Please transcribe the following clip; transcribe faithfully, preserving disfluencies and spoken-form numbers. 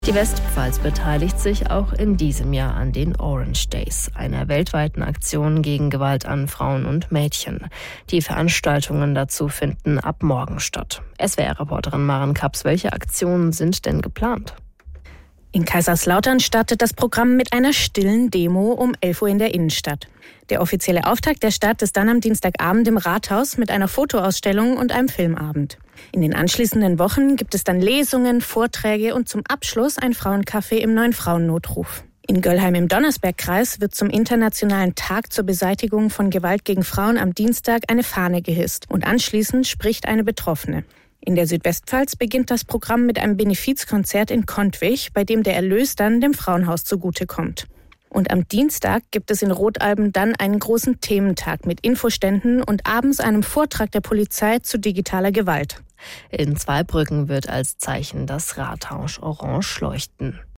Die Westpfalz beteiligt sich auch in diesem Jahr an den Orange Days, einer weltweiten Aktion gegen Gewalt an Frauen und Mädchen. Die Veranstaltungen dazu finden ab morgen statt. S W R-Reporterin Maren Kaps, welche Aktionen sind denn geplant? In Kaiserslautern startet das Programm mit einer stillen Demo um elf Uhr in der Innenstadt. Der offizielle Auftakt der Stadt ist dann am Dienstagabend im Rathaus mit einer Fotoausstellung und einem Filmabend. In den anschließenden Wochen gibt es dann Lesungen, Vorträge und zum Abschluss ein Frauencafé im neuen Frauennotruf. In Göllheim im Donnersbergkreis wird zum Internationalen Tag zur Beseitigung von Gewalt gegen Frauen am Dienstag eine Fahne gehisst und anschließend spricht eine Betroffene. In der Südwestpfalz beginnt das Programm mit einem Benefizkonzert in Kontwich, bei dem der Erlös dann dem Frauenhaus zugutekommt. Und am Dienstag gibt es in Rotalben dann einen großen Thementag mit Infoständen und abends einem Vortrag der Polizei zu digitaler Gewalt. In Zweibrücken wird als Zeichen das Rathaus orange leuchten.